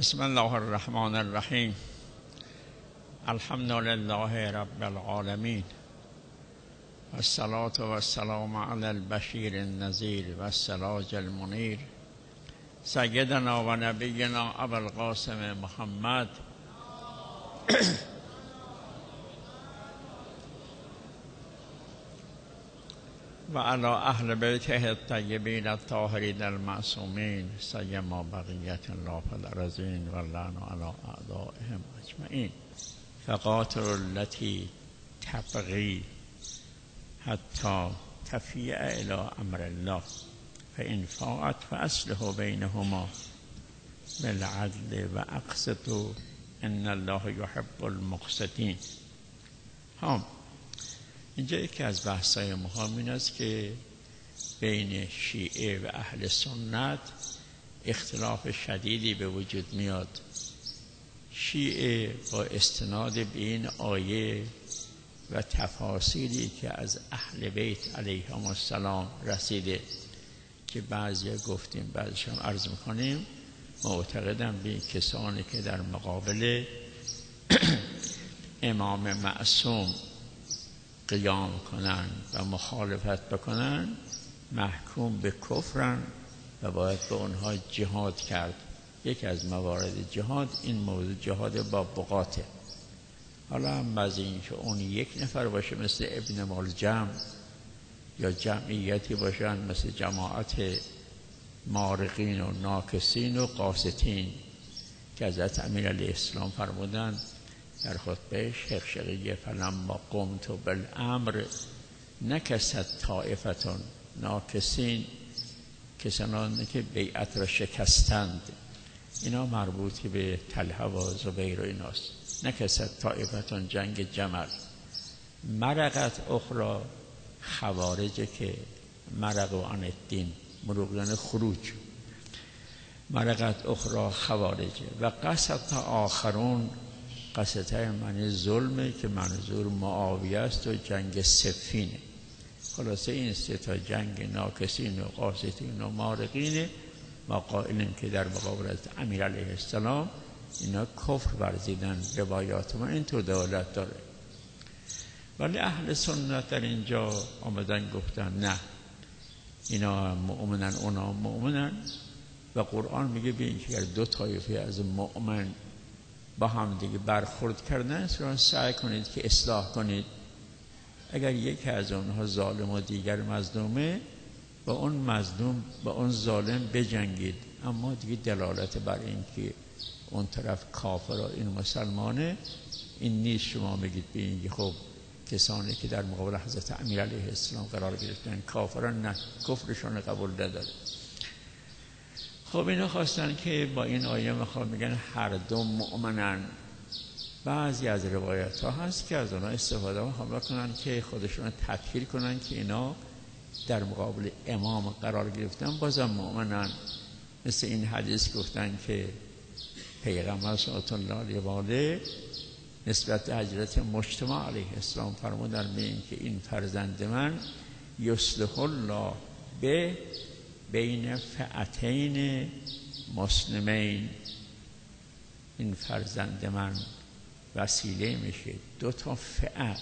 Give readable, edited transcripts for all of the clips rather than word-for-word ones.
بسم الله الرحمن الرحیم. الحمد لله رب العالمین و الصلاة و السلام علی البشیر النذیر و السراج المنیر سیدنا و نبینا ابو القاسم محمد و علی اهل بیته الطیبین الطاهرین المعصومین سیما بقیت الله فی الارضین و اللعن علی اعدائهم اجمعین. فقاتلوا التی تبغی حتی تفیء الی امر الله فان فاءت فاصلحوا بینهما بالعدل و اقسطوا ان الله یحب المقسطین. اینجا یکی از بحث‌های مهم این است که بین شیعه و اهل سنت اختلاف شدیدی به وجود میاد. شیعه با استناد به این آیه و تفاسیری که از اهل بیت علیهم السلام رسیده که بعضی گفتیم بعضیش هم عرض میکنیم، معتقدم به کسانی که در مقابل امام معصوم قیام کنند و مخالفت بکنند محکوم به کفرند و باید به اونها جهاد کرد. یکی از موارد جهاد این موضوع جهاد با بقاته. حالا هم از این که اون یک نفر باشه مثل ابن ملجم یا جمعیتی باشن مثل جماعت مارقین و ناکسین و قاسطین که حضرت امیر علیه السلام فرمودند در خطبه شقشقیه فلما قمت بالامر نکست طائفتون ناکسین، کسانی که بیعت را شکستند. اینا مربوط به طلحه و زبیر و ایناست. نکست طائفتون جنگ جمل. مرقت اخرى خوارج که مرق عن الدین، مروق یعنی خروج. مرقت اخرى خوارج و قصد آخرون، قصته معنی ظلمه که منظور معاویه است و جنگ صفینه. خلاصه این سه تا جنگ ناکسین و قاسطین و مارقینه. ما قائلیم که در مقابل امیر علیه السلام اینا کفر ورزیدن. روایات ما اینطور دلالت داره. ولی اهل سنت در اینجا آمدن گفتن نه، اینا مؤمنن اونا مؤمنن و قرآن میگه ببین که اگر دو طایفه از مؤمن با هم دیگه برخورد کردن سعی کنید که اصلاح کنید. اگر یکی از اونها ظالم و دیگر مظلومه با اون مظلوم با اون ظالم بجنگید، اما دیگه دلالت بر این که اون طرف کافر و این مسلمانه این نیست. شما میگید به این خب کسانی که در مقابل حضرت امیر علیه السلام قرار گرفتن کافران، نه، کفرشون قبول نداره. خب اینا خواستن که با این آیه میگن هر دو مؤمنن. بعضی از روایت ها هست که از اونها استفاده کنن که خودشون تطهیر کنن که اینا در مقابل امام قرار گرفتن بازم مؤمنن. مثل این حدیث گفتن که پیغمبر صلی الله علیه و آله نسبت حضرت مجتبی علیه السلام فرمودن به این که این فرزند من یصلح الله به بین فئتین مسلمین، این فرزند من وسیله میشه دو تا فئه.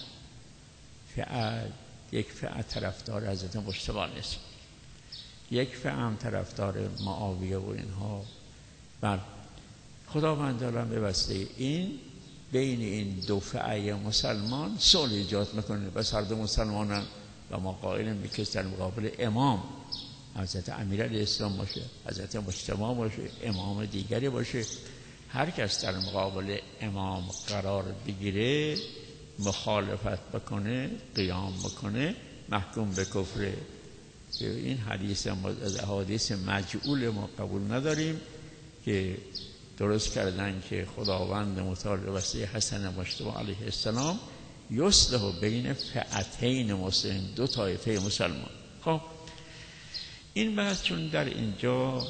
یک فئه طرفدار حضرت مجتبی نیست، یک فئه هم طرفدار معاویه و اینها. بله، خداوند دارم به واسطه این بین این دو فئه مسلمان صلح ایجاد میکنه. بس هر دو مسلمانن و ما قائلیم که در مقابل امام حضرت امیر علیه السلام باشه، حضرت مجتبی باشه، امام دیگری باشه، هر کس در مقابل امام قرار بگیره مخالفت بکنه قیام بکنه محکوم به کفره. این حدیث از احادیث مجعول ما قبول نداریم که درست کردن که خداوند متعال به وسیله حسن مجتبی علیه السلام یصلح بین فئتین مسلمین، دو طایفه مسلمان. خب این بحث چون در اینجا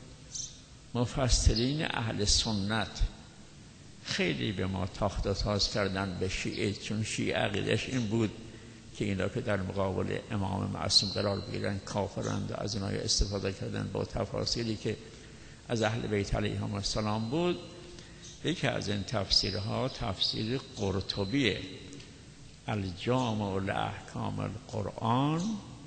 مفسرین اهل سنت خیلی به ما تاخت و تاز کردن به شیعه، چون شیعه عقیدش این بود که اینا که در مقابل امام معصوم قرار بگیرن کافرند و از اونها استفاده کردن با تفاصیلی که از اهل بیت علیهم السلام بود. یکی از این تفسیرها تفسیر قرطبیه، الجامع لاحکام القرآن،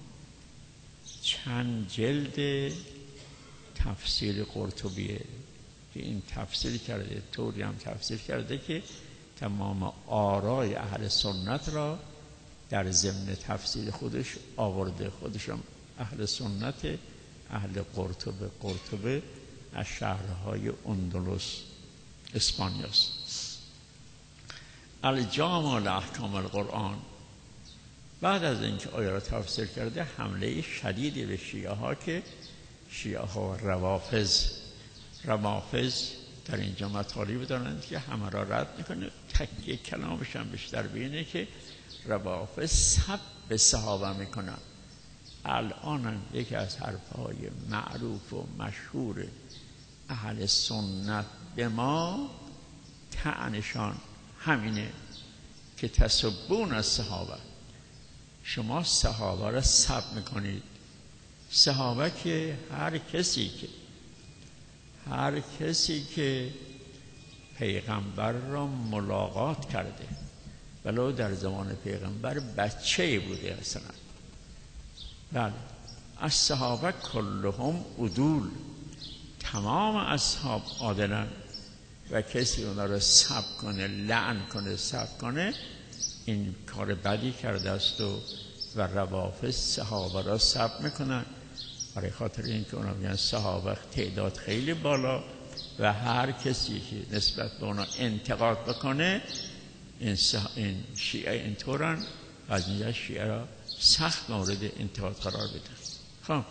چند جلد تفسیر قرطبیه که این تفسیر کرده، طوری هم تفسیر کرده که تمام آرای اهل سنت را در ضمن تفسیر خودش آورده. خودشم اهل سنت، اهل قرطبه از شهرهای اندلس اسپانیاست. الجامع لاحکام القرآن. بعد از اینکه آیه را تفسیر کرده، حمله شدیدی به شیعه ها که شیعه ها روافض در اینجا مطالب دارند که همه را رد میکنه. تکیه کلامش هم بیشتر بینه که روافض سب به صحابه میکنن. الان یکی از حرفهای معروف و مشهور اهل سنت به ما طعنشان همینه که تسبون از صحابه، شما صحابه را سب میکنید. صحابه که هر کسی که پیغمبر را ملاقات کرده، ولو در زمان پیغمبر بچه بوده اصلا. بله، از صحابه کلهم عدول، تمام اصحاب عادلن و کسی اونا رو سب کنه، لعن کنه، سب کنه، این کار بدی کرده است. و روافض صحابه را سب میکنن برای خاطر اینکه اونا میگن صحابه تعداد خیلی بالا و هر کسی که نسبت به اونا انتقاد بکنه، این شیعه اینطورن، از اینجا شیعه را سخت مورد انتقاد قرار بده. خب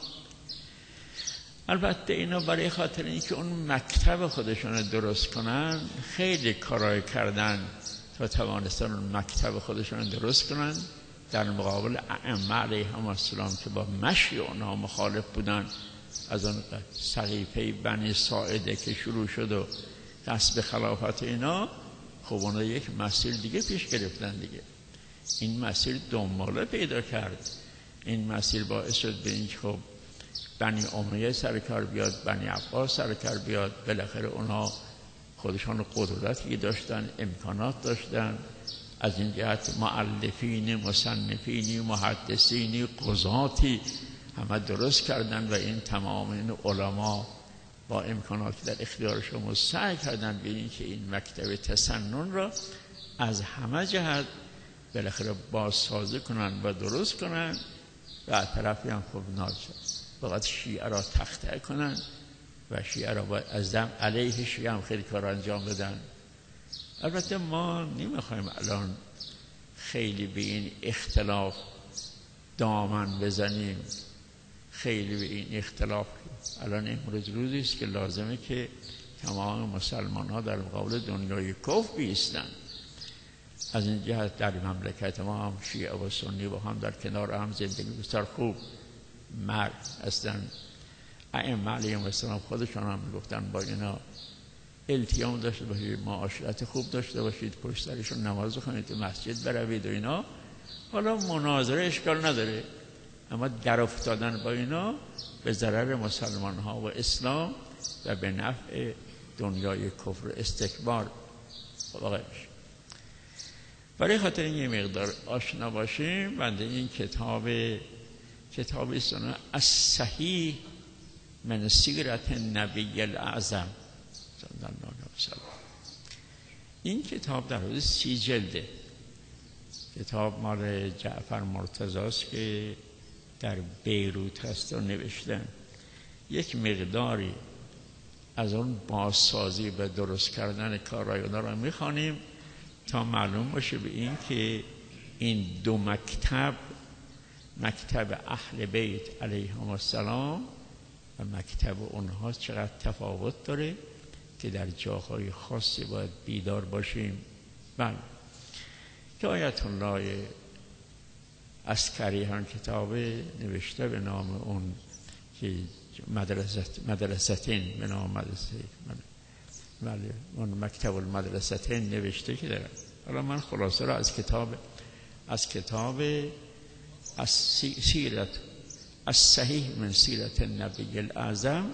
البته اینا برای خاطر اینکه اون مکتب خودشون درست کنن خیلی کارای کردن تا توانستن اون مکتب خودشون درست کنن در مقابل ائمه علیهم السلام که با مشی اونها مخالف بودن. از اون سقیفه بنی ساعده که شروع شد و غصب خلافت اینا، خب اونا یک مسیر دیگه پیش گرفتن دیگه. این مسیر دنباله پیدا کرد. این مسیر باعث شد به اینکه خب بنی امیه سرکار بیاد، بنی عباس سرکار بیاد. بالاخره اونها خودشان قدرتی داشتن، امکانات داشتن، از این جهت مؤلفین، مصنفین، محدثین، قضاتی همه درست کردن و این تمام این علما با امکاناتی در اختیارشون سعی کردن به این که این مکتب تسنن را از همه جهت بالاخره بازسازی کنن و درست کنن و از طرفی هم خوب باید شیعه را تخطئه کنن و شیعه را باید از دم علیه شیعه هم خیلی کار انجام بدن. البته ما نمیخوایم الان خیلی به این اختلاف دامن بزنیم، خیلی به این اختلاف. الان امروز روزی است که لازمه که تمام مسلمان ها در مقابل دنیای کفر بیستن. از این جهت در مملکت ما هم شیعه و سنی با هم در کنار هم زندگی بسیار خوب مرد هستن. ائمه علیهم السلام خودشان هم میگفتن با اینا التیام داشته باشید، معاشرت خوب داشته باشید، پشت سرشون نماز بخونید، تو مسجد بروید و اینا. حالا مناظره اشکال نداره، اما در افتادن با اینا به ضرر مسلمان ها و اسلام و به نفع دنیای کفر استکبار واقع میشه. برای خاطر این یه مقدار آشنا باشیم، بنده این کتابی سنه از صحیح من سیرت نبی الاعظم صلی الله علیه وسلم. این کتاب در حدود 30 جلده. کتاب مال جعفر مرتضی است که در بیروت هست و نوشتن. یک مقداری از اون بازسازی و درست کردن کارهای اونا را میخوانیم تا معلوم باشه به این که این دو مکتب اهل بیت علیهم السلام و مکتب اونها چقدر تفاوت داره که در جاهای خاصی باید بیدار باشیم. بله، که آیت الله عسکری هم کتاب نوشته به نام اون که مدرستین، به نام مدرسه، بله اون مکتب المدرستین نوشته که داره. حالا من خلاصه را از کتاب از سیرت از صحیح من سیرت النبی الاعظم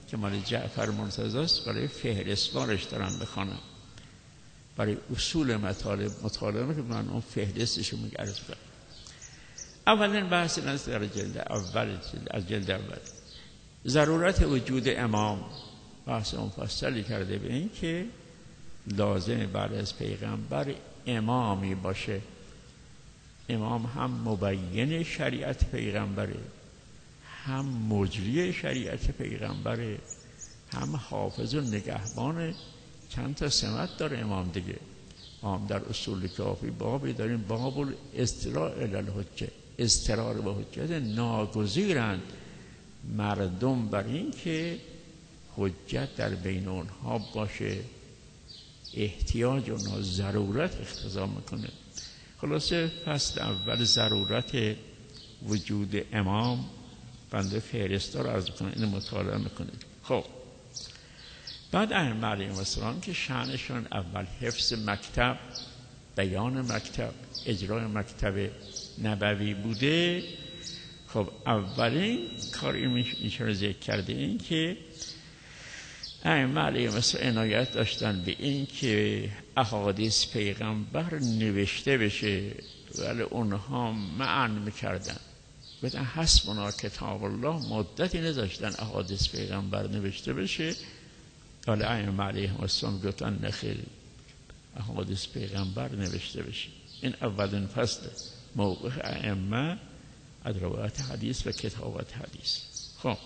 که مال جعفر مرتضی است، برای فهرستوارش دارم بخوانم، برای اصول مطالعه که من اون فهرستش رو میگرد کنم. اولین بحث این است در جلد اول ضرورت وجود امام، بحث مفصلی کرده به این که لازم بعد از پیغمبر امامی باشه. امام هم مبین شریعت پیغمبره، هم مجری شریعت پیغمبره، هم حافظ و نگهبان. چند تا سمت داره امام دیگه. امام در اصول کافی بابی داریم، باب الاستراء الی الحجه، استرار به حجت ناگزیرند مردم بر این که حجت در بین اونها باشه، احتیاج اونها ضرورت اقتضا میکنه. خلاصه فصل اول ضرورت وجود امام، بنده فهرستا رو عرض کنم، اینو مطالعه میکنید. خب بعد ائمه علیهم السلام که شأنشون اول حفظ مکتب، بیان مکتب، اجرای مکتب نبوی بوده. خب اولین کار میشه رو ذکر کرده، این که ائمه علیهم السلام عنایت داشتن به این که احادیث پیغمبر نوشته بشه، ولی اونها معن میکردن، گفتن حسبنا کتاب الله، مدتی نذاشتن احادیث پیغمبر نوشته بشه. ولی ائمه علیهم السلام گفتن نخیر، احادیث پیغمبر نوشته بشه. این اولین فصل موقف ائمه از روایت حدیث و کتابت حدیث. خب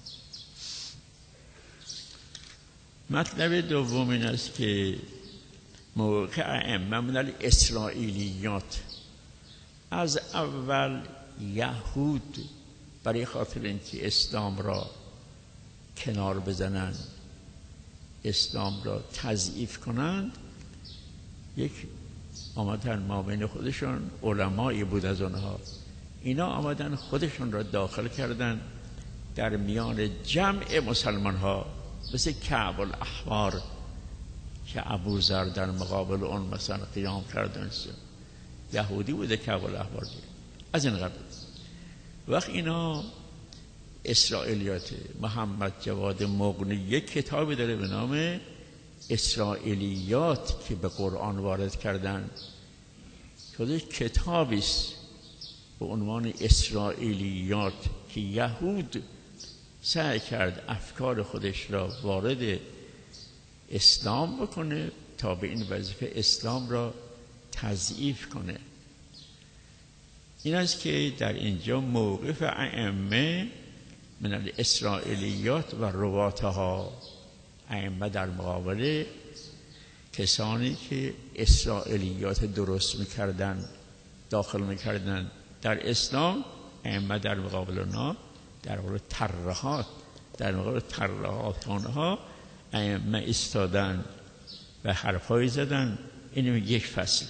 مطلب دوم این است که موقع ائمه من الاسرائیلیات، از اول یهود برای خاطر اینکه اسلام را کنار بزنند، اسلام را تضعیف کنند، یک آمدن ما بین خودشون، علمایی بود از اونها، اینا آمدن خودشون را داخل کردن در میان جمع مسلمان ها، مثل کعب الاحبار که ابوذر در مقابل اون مثلا قیام کردن، یهودی بوده کعب الاحبار. از این قبل وقت اینا اسرائیلیات، محمد جواد مغنی یک کتابی داره به نام اسرائیلیات که به قرآن وارد کردن، خودش کتابی است به عنوان اسرائیلیات که یهود سعی کرد افکار خودش را وارد اسلام بکنه تا به این وظیفه اسلام را تضعیف کنه. این است که در اینجا موقف ائمه من الاسرائیلیات و رواتها، ائمه در مقابل کسانی که اسرائیلیات درست میکردن، داخل میکردن در اسلام، ائمه در مقابل اونها، در مقابل ترهات، در مقابل ترهات اونها ائمه ایستادن و حرفایی زدن. اینو یک فصل.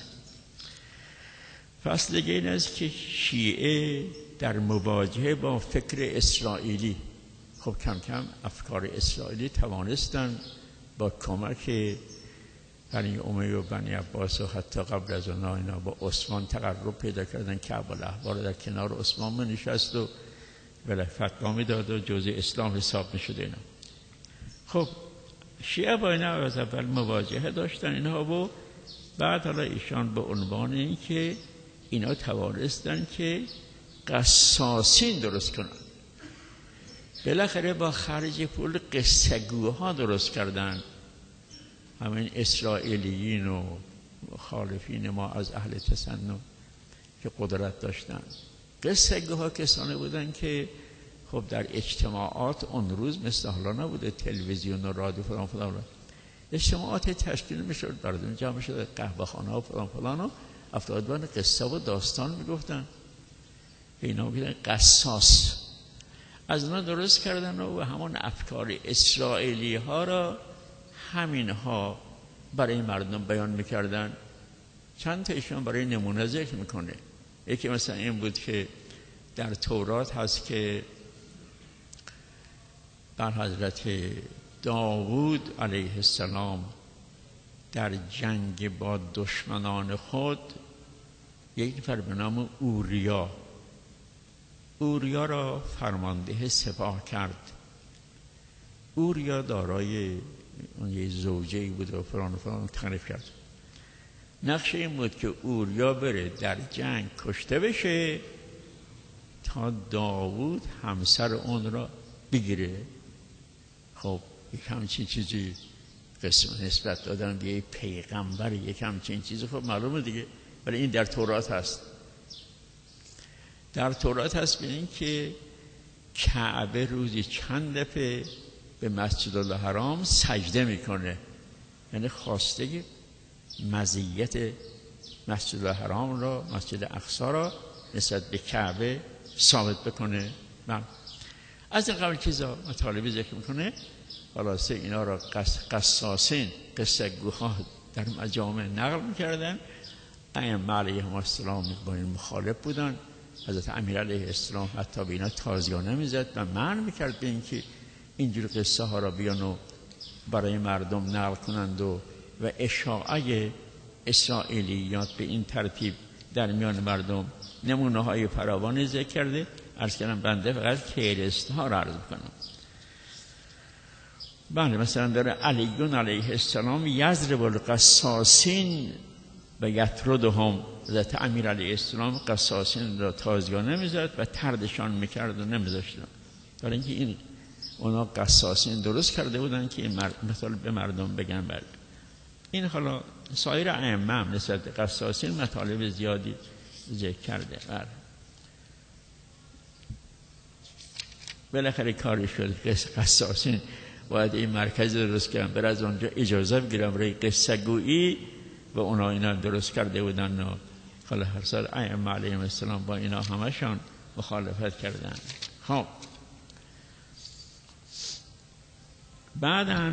فصل دیگه این است که شیعه در مواجهه با فکر اسرائیلی، خب کم کم افکار اسرائیلی توانستن با کمک بنی امیه و بنی عباس و حتی قبل از اونها اینا با عثمان تقرب پیدا کردن، کعب الاحبار در کنار عثمان منشست و ولی فتوا میداد و جزء اسلام حساب میشد اینا. خب شیعه با اینا از اول مواجهه داشتن اینها، و بعد حالا ایشان به عنوان این که اینا توانستن که قصاصین درست کنن، بالاخره با خرج پول قصه‌گوها درست کردن. همین اسرائیلیین و مخالفین ما از اهل تسنن که قدرت داشتن، قصه‌گوها کسانی بودن که خب در اجتماعات اون روز مثل حالا نبوده، تلویزیون و رادیو فلان فلان، اجتماعات تشکیل میشد، مردم جمع شد قهوه خانه و فلان فلان و افتادن قصه و داستان میگفتن، اینا میگن قصاص. از اونا درست کردن و همون افکار اسرائیلی ها را همین ها برای مردم بیان میکردن. چند تا ایشون برای نمونه ذکر میکنه. یکی مثلا این بود که در تورات هست که بر حضرت داوود علیه السلام در جنگ با دشمنان خود یک نفر به نام اوریا را فرمانده سپاه کرد. اوریا دارای اون یه زوجه‌ای بود و فلان و فلان تعریف کرد. نقشه این بود که اوریا بره در جنگ کشته بشه تا داوود همسر اون را بگیره. خب یک همچین چیزی قسم نسبت دادن به یک پیغمبر، یک همچین چیزی خب معلومه دیگه، ولی این در تورات هست. در تورات هست به این که کعبه روزی چند دفعه به مسجد الحرام سجده میکنه، یعنی خواسته مزیت مسجد الحرام را، مسجد اقصی را نسبت به کعبه ثابت بکنه. از این قبل چیزا مطالبی ذکر میکنه. خلاصه اینا را قصاصین قصه گوها در مجامع نقل میکردن. ائمه علیهم السلام با این مخالف بودن. حضرت امیر علیه السلام حتی به اینا تازیانه میزد و منع میکرد به اینکه اینجور قصه ها را بیان و برای مردم نقل کنند و اشاعه اسرائیلیات به این ترتیب در میان مردم نمونه های فراوانی ذکر کرده. عرض کردم بنده فقط کیرسته ها را عرض کنم. بله مثلا داره علیون علیه السلام یضرب القصاصین و یطردهم. حضرت امیر علیه السلام قصاصین را تازیانه میزد و طردشان میکرد و نمیذاشتن. داره اینکه این اونا قصاصین درست کرده بودن که این مثلا به مردم بگن. بله این حالا سایر ائمه هم نسبت به قصاصین مطالب زیادی ذکر کرده. بله بالاخره کاری شد قصاصین باید این مرکز درست کردن، بر از اونجا اجازه بگیرم برای قصه گویی و اونا اینا درست کرده بودن و حالا هر سال ائمه علیهم السلام با اینا همشان مخالفت کردن. خب بعداً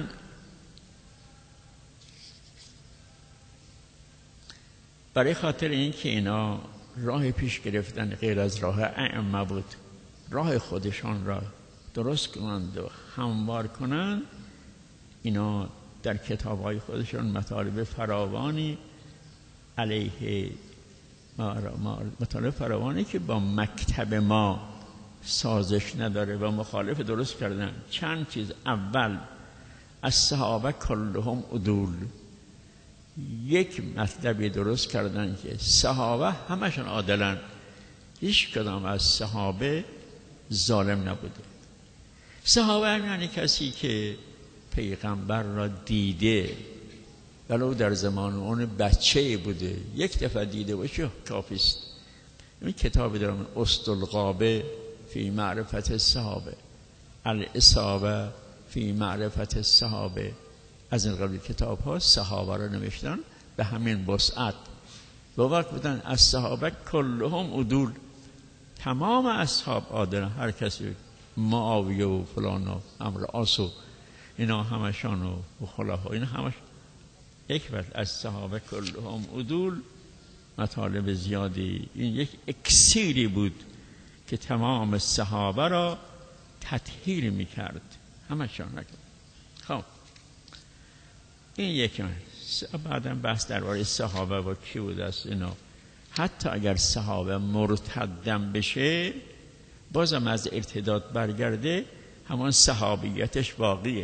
برای خاطر اینکه اینا راه پیش گرفتن غیر از راه ائمه بود، راه خودشان را درست کنند و هموار کنند، اینا در کتاب‌های خودشان مطالب فراوانی علیه مطالب فراوانی که با مکتب ما سازش نداره و مخالف درست کردن. چند چیز. اول از صحابه کلهم عدول، یک مطلبی درست کردن که صحابه همشون عادلن، هیچ کدام از صحابه ظالم نبوده. صحابه یعنی کسی که پیغمبر را دیده، ولو در زمان اون بچه بوده، یک دفعه دیده باشه کافی است. این کتابی دارم اسدالغابه فی معرفت الصحابه، الاصابه فی معرفت الصحابه. از این قبیل کتاب ها صحابه را نوشتن به همین وسعت. با وقت بودن از صحابه کلهم عدول، تمام اصحاب عادل، هر کسی معاویه و فلان و عمرو عاص و اینا همشان و خلفا اینا همش یک وقت از صحابه کلهم عدول. مطالب زیادی. این یک اکسیری بود که تمام صحابه را تطهیر میکرد، همشان نکرد. خب این یکی. بعدم بحث درباره صحابه و کی بود است اینا. حتی اگر صحابه مرتدم بشه بازم از ارتداد برگرده، همان صحابیتش باقیه.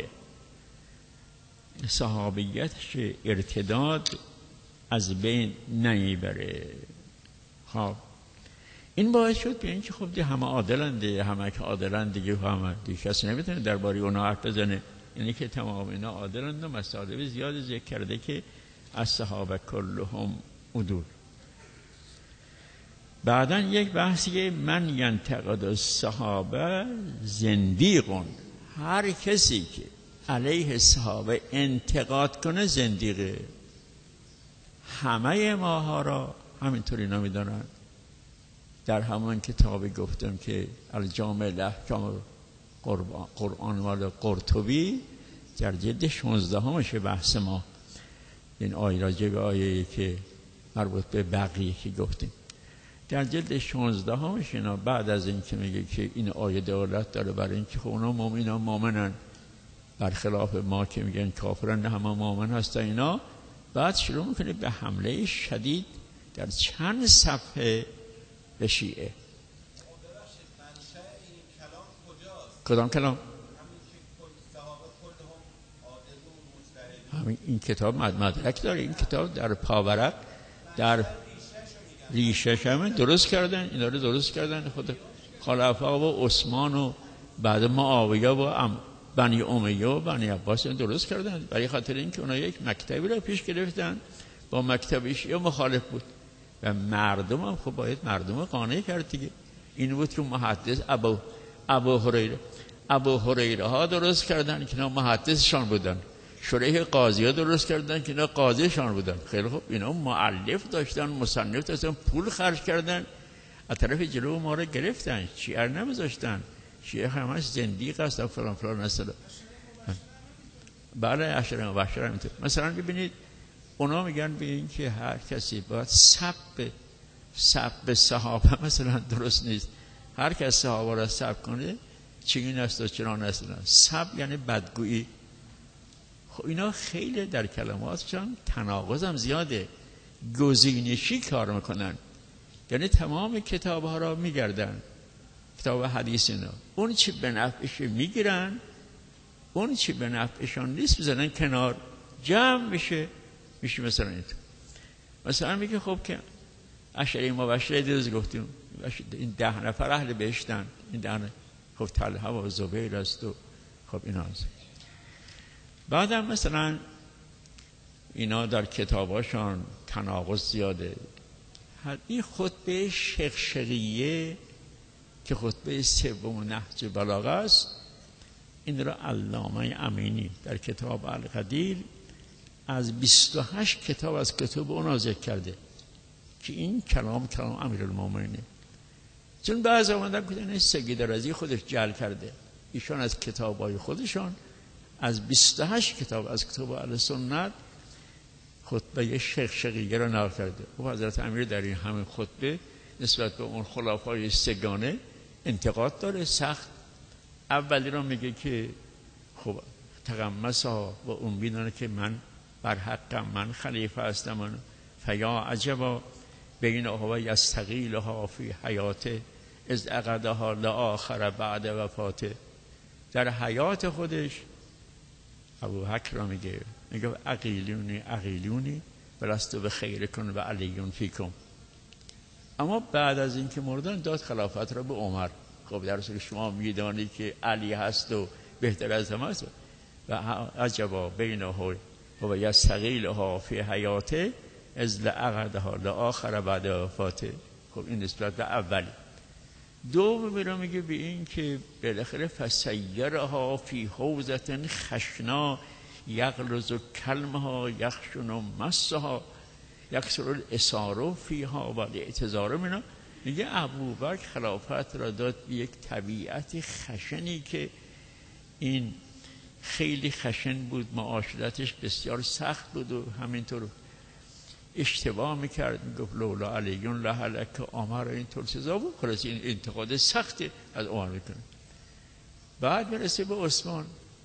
صحابیتش ارتداد از بین نمیبره. خب این باعث شد به اینکه خب همه عادلند، همه که عادلند دیگه همه دیگه کسی نمیتونه درباره اونا حرف بزنه. یعنی که تمام اینا عادلند و مطالب زیاد ذکر کرده که از صحابه کلهم عدول. بعداً یک بحثی من ینتقد الصحابه زندیقون، هر کسی که علیه صحابه انتقاد کنه زندیقه. همه ماها را همینطوری نمیدانن. در همان کتابی گفتم که الجامع الاحکام قرآن مال قرطبی در جلد 16 همشه بحث ما. این آیه راجع به آیه‌ای که مربوط به بقیه که گفتیم در جلد 16 همش اینا بعد از این که میگه که این آیه دلالت داره برای این که خب اونا مؤمنن برخلاف ما که میگن کافرن، نه همه مؤمن هستن اینا. بعد شروع میکنه به حمله شدید در چند صفحه به شیعه. کدام کلام؟ کدام کلام؟ همین که صحابه همین این کتاب مدرک داره. این کتاب در پاورق در ریشش هم درست کردن، اینا رو درست کردن خود خلفا و عثمان و بعد معاویه و بنی امیه و بنی عباس درست کردن، برای خاطر اینکه اونا یک مکتبی رو پیش گرفتن، با مکتبش یا مخالف بود و مردم هم خب باید مردم قانع کرد دیگه. این بود که محدث ابو هریره ها درست کردن که اینا محدثشان بودن، شریح قاضی ها درست کردن که اینا قاضیشان بودن. خیلی خوب، اینا مؤلف داشتن، مصنف داشتن، پول خرج کردن، از طرف جلو ما رو گرفتن، شیعه نمیذاشتن. شیعه همش زندیق است و فلان فلان است. بله اشرم و بشرم. مثلا ببینید اونا میگن به این که هر کسی باید سب صحابه مثلا درست نیست. هر کس صحابه را سب کنه چنین است و چنان است. سب یعنی بدگویی. خب اینا خیلی در کلماتشان تناقض هم زیاده، گزینشی کار میکنن، یعنی تمام کتاب ها را میگردن، کتاب حدیث اینا، اون چی به نفعش میگیرن، اون چی به نفعشان نیست بزنن کنار، جمع میشه مثلا این. مثلا میگه خب که عشره مبشره دیروز گفتیم این 10 نفر اهل بهشتن، این 10 خب طلحه و زبیر است و خب اینا هست. بعدم مثلا اینا در کتاباشان تناقض زیاده. این خطبه شقشقیه که خطبه سوم نهج بلاغه است، این را علامه امینی در کتاب القدیر از 28 کتاب از کتاب اون ذکر کرده که این کلام امیرالمومنینه. چون بعضی آمدن که سید رضی خودش جعل کرده، ایشان از کتابای خودشان از 28 کتاب از کتاب اهل سنت خطبه شقشقیه را نقل کرده. و حضرت امیر در این همین خطبه نسبت به اون خلفای سگانه انتقاد داره سخت. اولی را میگه که خب تقمصها و اون میدونه که من بر حقم، من خلیفه هستم، من فیا عجبا بینها و یستقیلها فی حیاته از عقدها لآخر بعد وفاته. در حیات خودش ابو بکر را میگه عقیلونی ولستو به خیر کن و علیون فیکم. اما بعد از اینکه مردن داد خلافت را به عمر. خب در اصل شما میدانی که علی هست و بهتر از همه است. و عجبا بینه و یستقیلها فی حیاته از لعقدها لآخر بعد وفاته. خب این نسبت به اولی. دومی را میگه به این که بالاخره فسیرها فی حوزة خشنا یغلظ کلمها یخشن مسها یکسر الاسار فیها و الاعتذار منها. میگه ابوبکر خلافت را داد به یک طبیعت خشنی که این خیلی خشن بود، معاشرتش بسیار سخت بود و همینطور اشتباه میکرد، میگفت لولا علیون لهلک عمر، اینطور سزا بود. خلاص این انتقاد سختی از عمر میکنه. بعد میرسه به عثمان،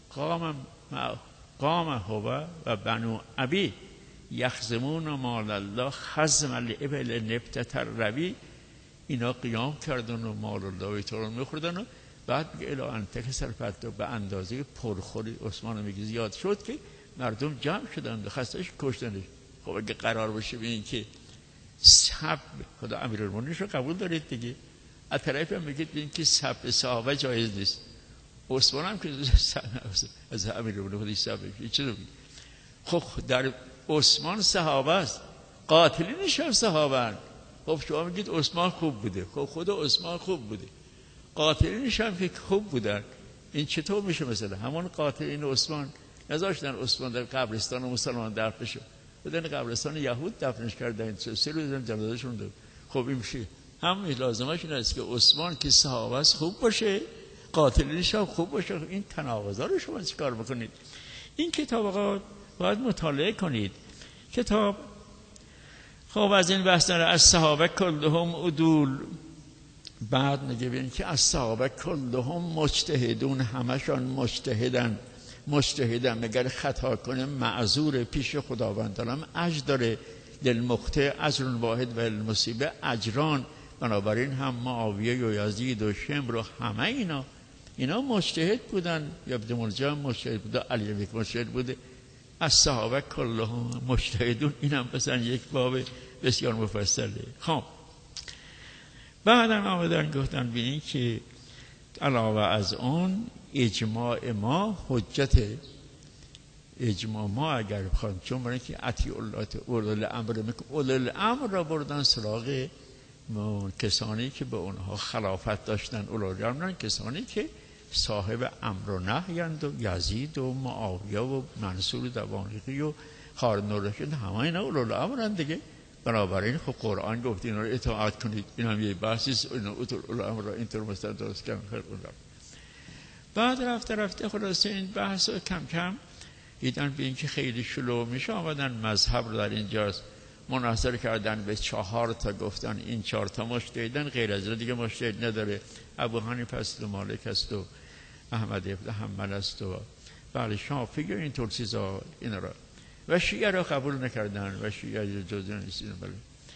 قام هو و بنو ابی یخزمون مال الله خزم الابل نبتة الروی. اینا قیام کردن و مال الله تو میخوردن و بعد میگه الی انتک سرفت به اندازه پرخوری عثمان میگه زیاد شد که مردم جمع شدن و خستش کشتنش. خب اگه قرار باشه به این که سب خدا امیرالمومنین رو قبول دارید دیگه، از طرف هم میگید به این که سب صحابه جایز نیست. عثمان هم که از امیرالمومنین خودش سب چه میگه؟ خب در عثمان صحابه است، قاتلینش هم صحابه هست. خب شما میگید عثمان خوب بوده، خب خود عثمان خوب بوده، قاتلینش هم که خوب بودن. این چطور میشه؟ مثلا همون قاتلین عثمان نذاشتن عثمان در قبرستان مسلمان دفن بشه، بدن قبرستان یهود دفنش کردن، 3 روز جنازه‌شون داد. خب این میشه هم لازمش این است که عثمان که صحابه است خوب باشه، قاتلینش هم خوب باشه. این تناقضا رو شما چیکار بکنید؟ این کتاب آقا باید مطالعه کنید. کتاب خب از این بحث داره از صحابه کلهم عدول. بعد میگه ببین که از صحابه کلهم مجتهدون، همشان مجتهدن مگر خطا کنه معذور پیش خداوند. هم اجر داره، للمخطئ اجر واحد و للمصیب اجران. بنابراین هم معاویه و یزید و شمر و همه اینا مجتهد بودن. ابن ملجم مجتهد بوده، علی مجتهد بوده، از صحابه کلهم مجتهدون، اینم مثلا یک باب بسیار مفصله. خب بعدم آمدن گفتن ببین که علاوه از اون اجماع ما حجت، اجماع ما اگر بخوام، چون برای که اطیع الله اولو الامر میکنه، اولو الامر را بردن سراغ کسانی که به اونها خلافت داشتن، اولو الامر کسانی که صاحب امر و نهیند، و یزید و معاویه و منصور دوانیقی و هارون الرشید، همه اینا اولو الامرند دیگه. بنابراین خب قرآن گفت اینا رو اطاعت کنید. این هم یه بحثیست، اینا اولو الامر را اینطور مثلا درست کردن. بعد رفته خلاصه این بحث کم کم دیدن به این که خیلی شلوغ میشه، آمدن مذهب رو در اینجاست منحصر کردن به 4 تا، گفتن این 4 تا مجتهدن، غیر از دیگه مجتهد نداره. ابو حنیفه است و مالک است و احمد ابن حنبل است و بله شافعی و اینطور چیزا، اینا را و شیعه را قبول نکردن و شیعه جزء نیستن. بله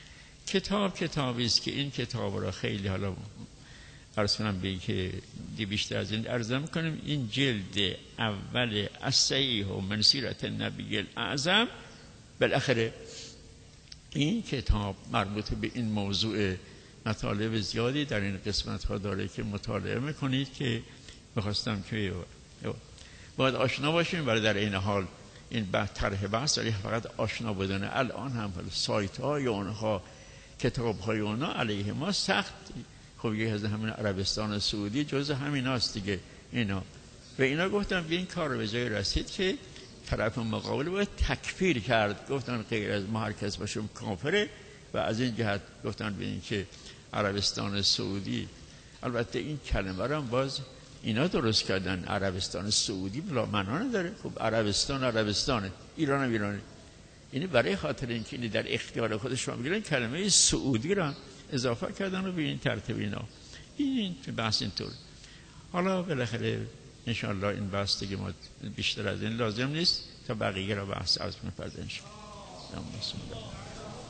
کتابی است که این کتاب را خیلی حالا عرض کنم به که بیشتر از این عرض می‌کنیم، این جلد اول الصحیح من سیرت النبی الاعظم، بالاخره این کتاب مربوط به این موضوع مطالب زیادی در این قسمت ها داره که مطالعه میکنید، که میخواستم که باید آشنا باشیم، ولی در این حال این طرح بحث داره فقط آشنا بودن. الان هم سایت های اونها، کتاب های اونها علیه ما سخت، خب یه از همین عربستان سعودی جز همین هاست دیگه اینا. و اینا گفتم به این کار به جای رسید که طرف مقابل باید تکفیر کرد، گفتن غیر از ما هر کس باشم کافره. و از این جهت گفتن به این که عربستان سعودی، البته این کلمه رو باز اینا درست کردن، عربستان سعودی بلا معنا نداره. خب عربستانه، ایران هم ایرانه. یعنی برای خاطر اینکه این در اختیار خودشون میگیرن کلمه سعودی رو اضافه کردن و به این ترتیب اینا. این بحث اینطور. حالا بالاخره انشاءالله این بحث دیگه ما بیشتر از این لازم نیست تا بقیه را بحث از می‌پردازیم.